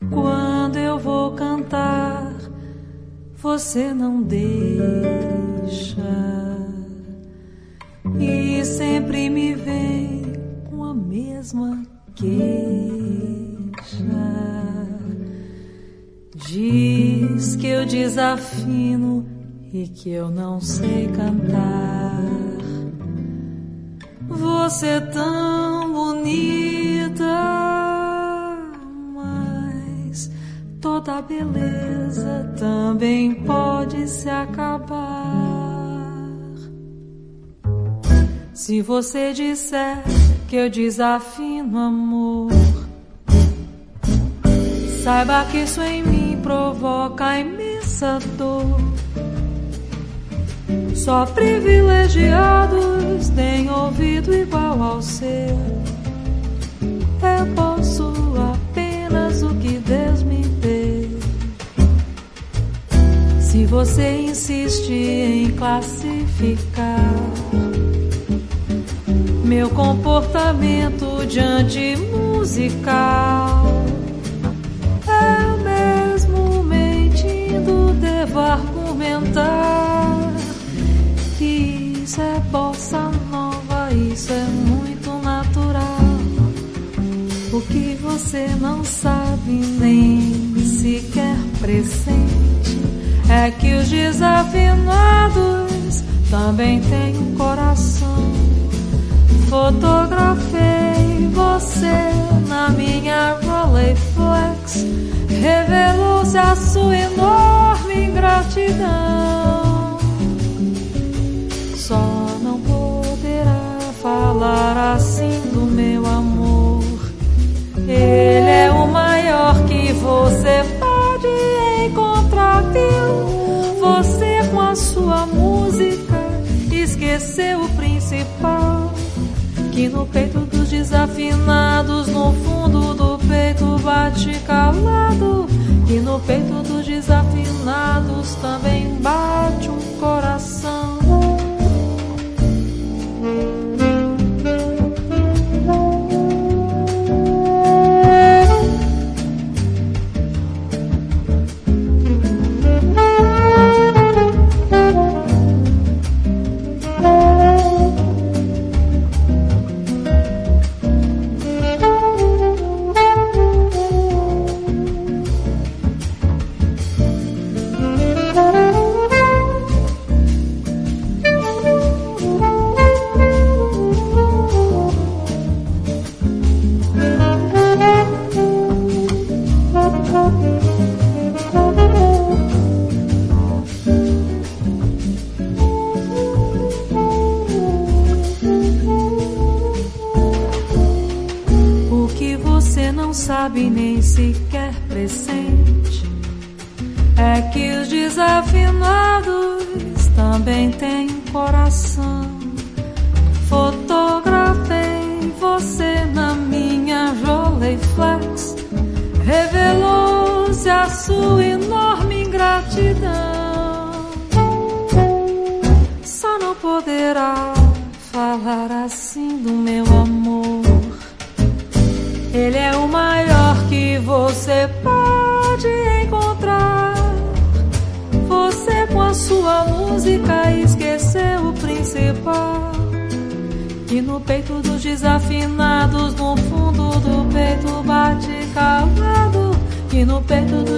Quando eu vou cantar, você não deixa, e sempre me vem com a mesma queixa. Diz que eu desafino e que eu não sei cantar. Você é tão bonita, mas toda beleza também pode se acabar. Se você disser que eu desafino amor, saiba que isso em mim provoca imensa dor. Só privilegiados têm ouvido igual ao seu. Eu posso apenas o que Deus me deu. Se você insiste em classificar meu comportamento diante musical, eu mesmo mentindo devo argumentar que isso é bossa nova, isso é muito natural. O que você não sabe nem sequer pressente é que os desafinados também têm um coração. Fotografei você na minha Rolleiflex, revelou-se a sua enorme ingratidão. Só não poderá falar assim do meu amor. Ele é o maior que você pode encontrar, viu? Você com a sua música esqueceu o principal, que no peito dos desafinados, no fundo do peito bate calado, que no peito dos desafinados também bate um coração. Sabe nem sequer pressente é que os desafinados também têm um coração. Fotografei você na minha Rolleiflex, revelou-se a sua enorme ingratidão. Só não poderá falar assim do meu amor. Ele é o maior que você pode encontrar. Você com a sua música esqueceu o principal, que no peito dos desafinados, no fundo do peito bate calado, que no peito dos